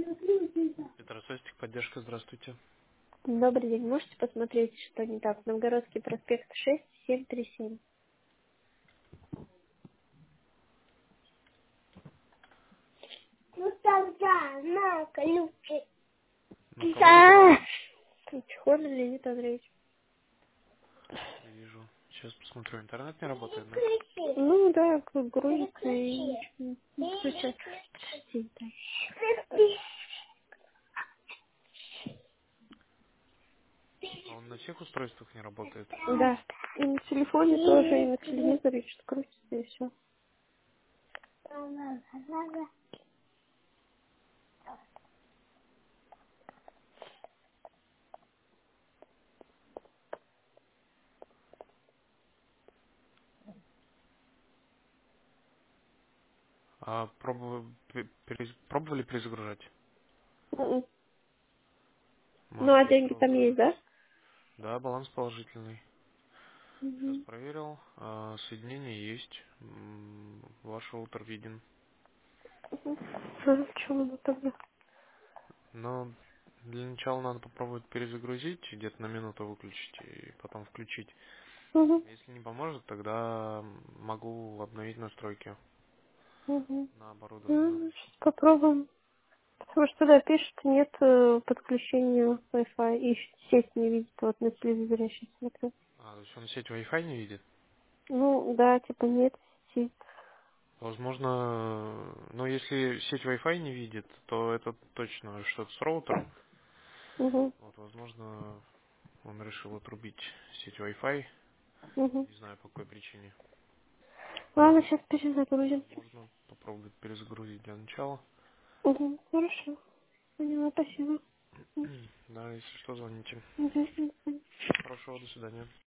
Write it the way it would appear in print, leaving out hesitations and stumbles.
Петросостик, поддержка, здравствуйте. Добрый день. Можете посмотреть, что не так? Новгородский проспект 6737. Ну тогда, на, ключи. На кого? Да. Чехол Леонид Андреевич. Вижу. Сейчас посмотрю. Интернет не работает, да? Ключи. Ну да, как грузится и включается. Подожди, А он на всех устройствах не работает? да. Да. И на телефоне тоже, и на телевизоре что-то крутится, и все. А пробовали перезагружать? Ну, Может а быть, деньги там есть, да? Да, баланс положительный. Сейчас Угу. проверил. Соединение есть. Ваш роутер виден. Почему оно тогда? Но для начала надо попробовать перезагрузить, где-то на минуту выключить и потом включить. Угу. Если не поможет, тогда могу обновить настройки Угу. на оборудование. Ну, сейчас попробуем. Потому что туда пишет, нет подключения Wi-Fi, и сеть не видит, вот на телевизоре я сейчас смотрю. То есть он сеть Wi-Fi не видит? Ну, да, типа нет сети. Возможно, но если сеть Wi-Fi не видит, то это точно что-то с роутером. Угу, Вот, возможно, он решил отрубить сеть Wi-Fi. угу. Не знаю по какой причине. Ладно, сейчас перезагрузим. Можно попробовать перезагрузить для начала. Угу, хорошо. Поняла, спасибо. Да, если что, звоните. Угу. Хорошего, до свидания.